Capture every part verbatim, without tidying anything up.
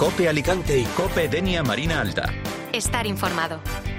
COPE Alicante y COPE Denia Marina Alta. Estar informado.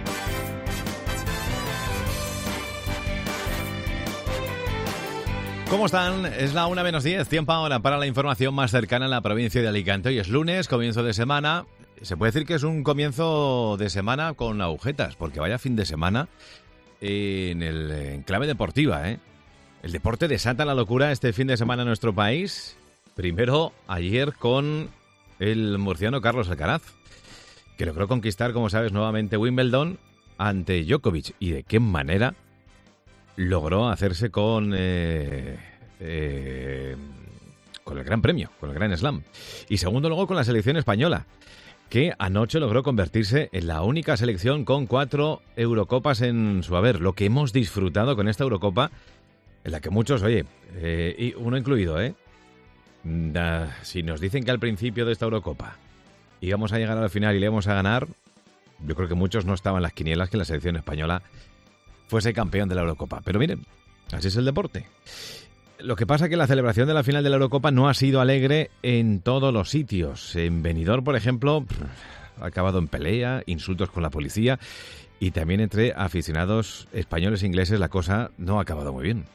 ¿Cómo están? Es la una menos diez, tiempo ahora para la información más cercana en la provincia de Alicante. Hoy es lunes, comienzo de semana. Se puede decir que es un comienzo de semana con agujetas, porque vaya fin de semana en el enclave deportiva, ¿eh? El deporte desata la locura este fin de semana en nuestro país. Primero, ayer con el murciano Carlos Alcaraz, que logró conquistar, como sabes, nuevamente Wimbledon ante Djokovic. ¿Y de qué manera logró hacerse con, eh, eh, con el Gran Premio, con el Gran Slam? Y segundo, luego con la selección española, que anoche logró convertirse en la única selección con cuatro Eurocopas en su haber. Lo que hemos disfrutado con esta Eurocopa, en la que muchos, oye, eh, y uno incluido, ¿eh? Da, si nos dicen que al principio de esta Eurocopa íbamos a llegar a la final y le íbamos a ganar, yo creo que muchos no estaban en las quinielas que la selección española fuese campeón de la Eurocopa. Pero miren, así es el deporte. Lo que pasa es que la celebración de la final de la Eurocopa no ha sido alegre en todos los sitios. En Benidorm, por ejemplo, ha acabado en pelea, insultos con la policía, y también entre aficionados españoles e ingleses la cosa no ha acabado muy bien.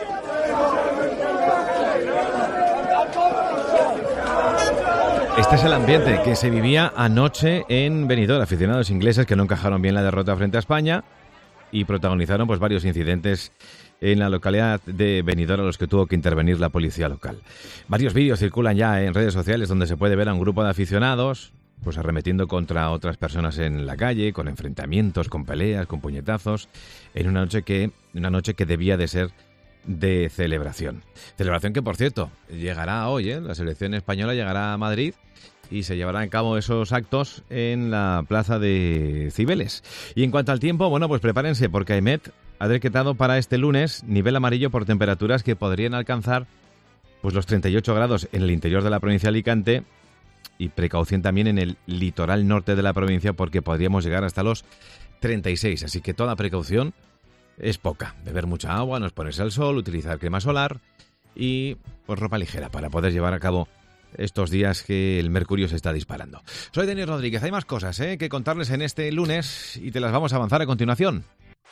Este es el ambiente que se vivía anoche en Benidorm. Aficionados ingleses que no encajaron bien la derrota frente a España y protagonizaron pues varios incidentes en la localidad de Benidorm a los que tuvo que intervenir la policía local. Varios vídeos circulan ya en redes sociales donde se puede ver a un grupo de aficionados pues arremetiendo contra otras personas en la calle, con enfrentamientos, con peleas, con puñetazos, en una noche que una noche que debía de ser de celebración. Celebración que, por cierto, llegará hoy, ¿eh? La selección española llegará a Madrid y se llevarán a cabo esos actos en la plaza de Cibeles. Y en cuanto al tiempo, bueno, pues prepárense, porque AEMET ha decretado para este lunes nivel amarillo por temperaturas que podrían alcanzar pues los treinta y ocho grados en el interior de la provincia de Alicante, y precaución también en el litoral norte de la provincia, porque podríamos llegar hasta los treinta y seis. Así que toda precaución es poca. Beber mucha agua, no exponerse al sol, utilizar crema solar y pues ropa ligera para poder llevar a cabo estos días que el mercurio se está disparando. Soy Denis Rodríguez. Hay más cosas ¿eh? que contarles en este lunes y te las vamos a avanzar a continuación.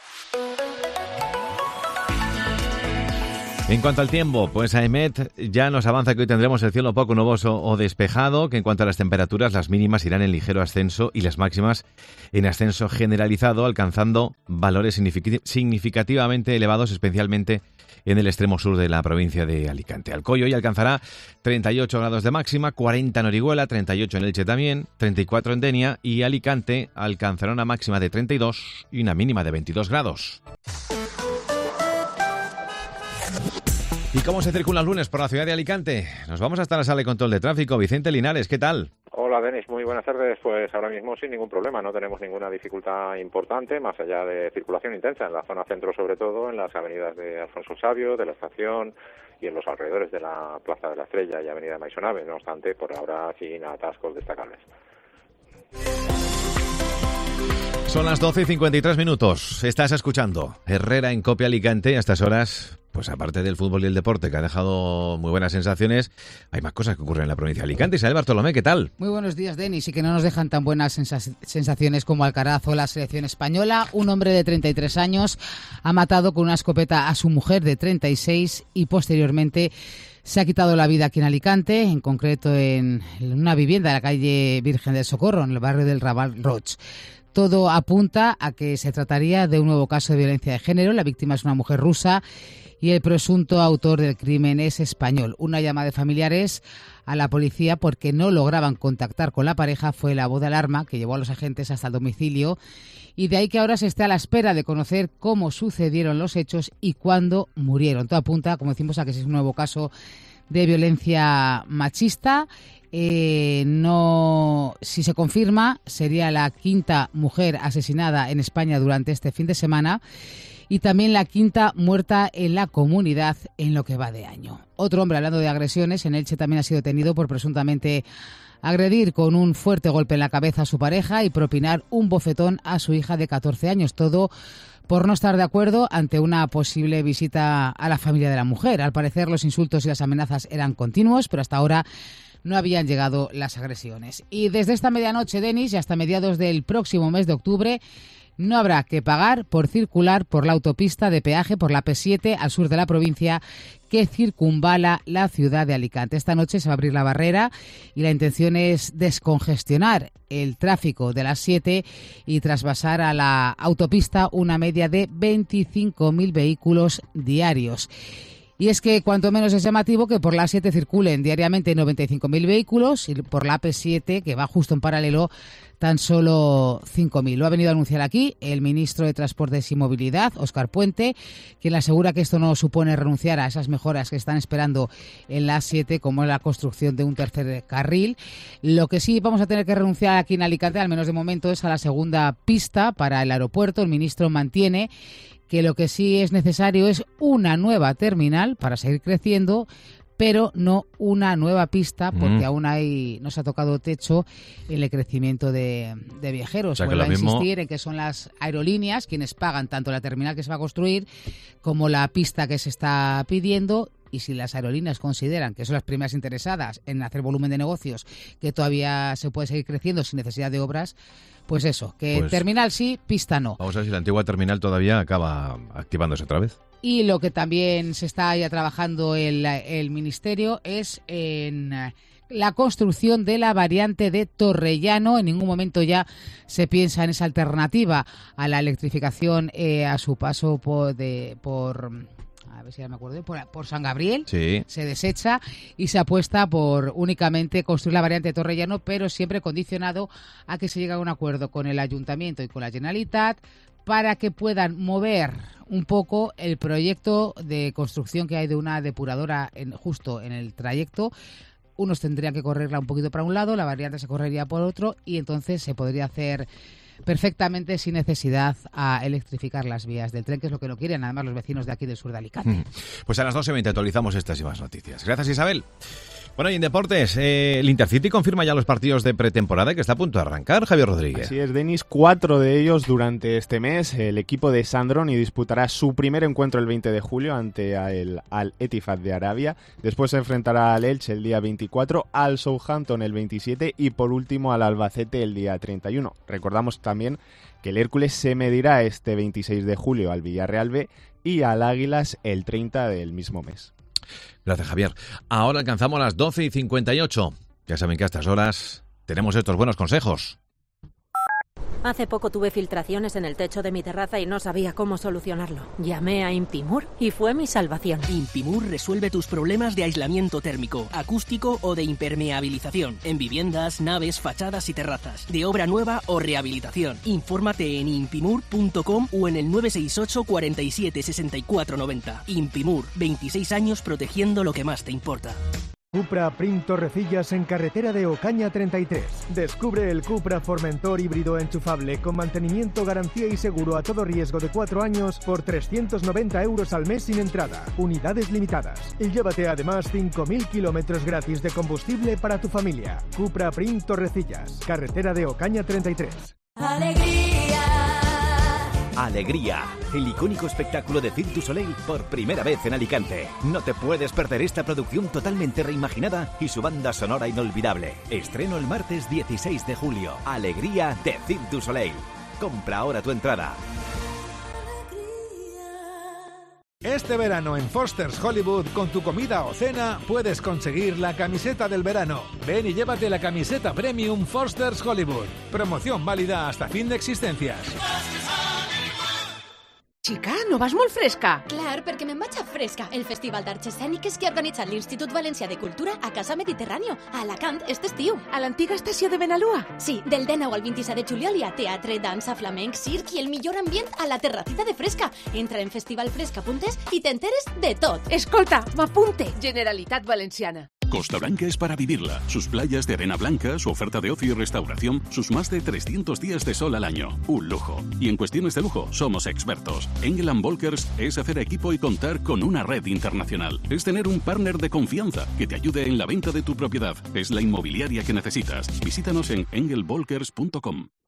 En cuanto al tiempo, pues AEMET ya nos avanza que hoy tendremos el cielo poco nuboso o despejado, que en cuanto a las temperaturas, las mínimas irán en ligero ascenso y las máximas en ascenso generalizado, alcanzando valores significativamente elevados, especialmente en el extremo sur de la provincia de Alicante. Alcoy hoy alcanzará treinta y ocho grados de máxima, cuarenta en Orihuela, treinta y ocho en Elche también, treinta y cuatro en Denia, y Alicante alcanzará una máxima de treinta y dos y una mínima de veintidós grados. ¿Y cómo se circula el lunes por la ciudad de Alicante? Nos vamos hasta la sala de control de tráfico. Vicente Linares, ¿qué tal? Hola, Denis, muy buenas tardes. Pues ahora mismo sin ningún problema, no tenemos ninguna dificultad importante, más allá de circulación intensa en la zona centro, sobre todo en las avenidas de Alfonso Sabio, de la Estación y en los alrededores de la Plaza de la Estrella y Avenida Maisonave. No obstante, por ahora sin atascos destacables. Son las doce y cincuenta y tres minutos. Estás escuchando Herrera en COPE Alicante. A estas horas, pues aparte del fútbol y el deporte, que ha dejado muy buenas sensaciones, hay más cosas que ocurren en la provincia de Alicante. Isabel Bartolomé, ¿qué tal? Muy buenos días, Denis, y que no nos dejan tan buenas sens- sensaciones como Alcaraz o la selección española. Un hombre de treinta y tres años ha matado con una escopeta a su mujer de treinta y seis y posteriormente se ha quitado la vida aquí en Alicante, en concreto en una vivienda de la calle Virgen del Socorro, en el barrio del Raval Roig. Todo apunta a que se trataría de un nuevo caso de violencia de género. La víctima es una mujer rusa y el presunto autor del crimen es español. Una llamada de familiares a la policía porque no lograban contactar con la pareja fue la voz de alarma que llevó a los agentes hasta el domicilio, y de ahí que ahora se esté a la espera de conocer cómo sucedieron los hechos y cuándo murieron. Todo apunta, como decimos, a que es un nuevo caso de violencia machista. Eh, no, si se confirma, sería la quinta mujer asesinada en España durante este fin de semana y también la quinta muerta en la comunidad en lo que va de año. Otro hombre, hablando de agresiones, en Elche también ha sido detenido por presuntamente agredir con un fuerte golpe en la cabeza a su pareja y propinar un bofetón a su hija de catorce años. Todo por no estar de acuerdo ante una posible visita a la familia de la mujer. Al parecer, los insultos y las amenazas eran continuos, pero hasta ahora no habían llegado las agresiones. Y desde esta medianoche, Denis, y hasta mediados del próximo mes de octubre, no habrá que pagar por circular por la autopista de peaje por la P siete al sur de la provincia que circunvala la ciudad de Alicante. Esta noche se va a abrir la barrera y la intención es descongestionar el tráfico de las siete y trasvasar a la autopista una media de veinticinco mil vehículos diarios. Y es que cuanto menos es llamativo que por la A siete circulen diariamente noventa y cinco mil vehículos y por la A P siete, que va justo en paralelo, tan solo cinco mil. Lo ha venido a anunciar aquí el ministro de Transportes y Movilidad, Óscar Puente, quien asegura que esto no supone renunciar a esas mejoras que están esperando en la A siete, como la construcción de un tercer carril. Lo que sí vamos a tener que renunciar aquí en Alicante, al menos de momento, es a la segunda pista para el aeropuerto. El ministro mantiene que lo que sí es necesario es una nueva terminal para seguir creciendo, pero no una nueva pista, porque mm. aún hay no se ha tocado techo en el crecimiento de, de viajeros. O sea, Vuelvo a mismo... insistir en que son las aerolíneas quienes pagan tanto la terminal que se va a construir como la pista que se está pidiendo. Y si las aerolíneas consideran que son las primeras interesadas en hacer volumen de negocios, que todavía se puede seguir creciendo sin necesidad de obras, pues eso, que pues, terminal sí, pista no. Vamos a ver si la antigua terminal todavía acaba activándose otra vez. Y lo que también se está ya trabajando el, el Ministerio es en la construcción de la variante de Torrellano. En ningún momento ya se piensa en esa alternativa a la electrificación eh, a su paso por... De, por a ver si ya me acuerdo, por, por San Gabriel, sí. Se desecha y se apuesta por únicamente construir la variante de Torrellano, pero siempre condicionado a que se llegue a un acuerdo con el Ayuntamiento y con la Generalitat para que puedan mover un poco el proyecto de construcción que hay de una depuradora en, justo en el trayecto. Unos tendrían que correrla un poquito para un lado, la variante se correría por otro y entonces se podría hacer perfectamente sin necesidad a electrificar las vías del tren, que es lo que no quieren además los vecinos de aquí del sur de Alicante. Pues a las doce veinte actualizamos estas y más noticias. Gracias, Isabel. Bueno, y en deportes, eh, el Intercity confirma ya los partidos de pretemporada que está a punto de arrancar, Javier Rodríguez. Así es, Denis, cuatro de ellos durante este mes. El equipo de Sandroni disputará su primer encuentro el veinte de julio ante el Al-Ettifaq de Arabia. Después se enfrentará al Elche el día veinticuatro, al Southampton el veintisiete y por último al Albacete el día treinta y uno. Recordamos también que el Hércules se medirá este veintiséis de julio al Villarreal B y al Águilas el treinta del mismo mes. Gracias, Javier. Ahora alcanzamos las doce y cincuenta y ocho. Ya saben que a estas horas tenemos estos buenos consejos. Hace poco tuve filtraciones en el techo de mi terraza y no sabía cómo solucionarlo. Llamé a Impimur y fue mi salvación. Impimur resuelve tus problemas de aislamiento térmico, acústico o de impermeabilización en viviendas, naves, fachadas y terrazas, de obra nueva o rehabilitación. Infórmate en impimur punto com o en el nueve seis ocho, cuarenta y siete, sesenta y cuatro noventa. Impimur, veintiséis años protegiendo lo que más te importa. Cupra Prim Torrecillas en carretera de Ocaña treinta y tres. Descubre el Cupra Formentor híbrido enchufable con mantenimiento, garantía y seguro a todo riesgo de cuatro años por trescientos noventa euros al mes sin entrada. Unidades limitadas. Y llévate además cinco mil kilómetros gratis de combustible para tu familia. Cupra Prim Torrecillas, carretera de Ocaña treinta y tres. ¡Alegría! Alegría, el icónico espectáculo de Cirque du Soleil por primera vez en Alicante. No te puedes perder esta producción totalmente reimaginada y su banda sonora inolvidable. Estreno el martes dieciséis de julio. Alegría de Cirque du Soleil. Compra ahora tu entrada. Este verano en Foster's Hollywood, con tu comida o cena, puedes conseguir la camiseta del verano. Ven y llévate la camiseta Premium Foster's Hollywood. Promoción válida hasta fin de existencias. Xica, no vas molt fresca? Clar, perquè me'n vaig a Fresca, el festival d'arts escèniques que ha organitzat l'Institut Valencià de Cultura a Casa Mediterráneo, a Alacant, este estiu. A l'antiga estació de Benalúa? Sí, del dinou al vint-i-set de juliol hi ha teatre, dansa, flamenc, circ i el millor ambient a la terracita de Fresca. Entra en festivalfresca punt es i t'enteres de tot. Escolta, m'apunte. Generalitat Valenciana. Costa Blanca es para vivirla. Sus playas de arena blanca, su oferta de ocio y restauración, sus más de trescientos días de sol al año. Un lujo. Y en cuestiones de lujo, somos expertos. Engel and Volkers es hacer equipo y contar con una red internacional. Es tener un partner de confianza que te ayude en la venta de tu propiedad. Es la inmobiliaria que necesitas. Visítanos en engel volkers punto com.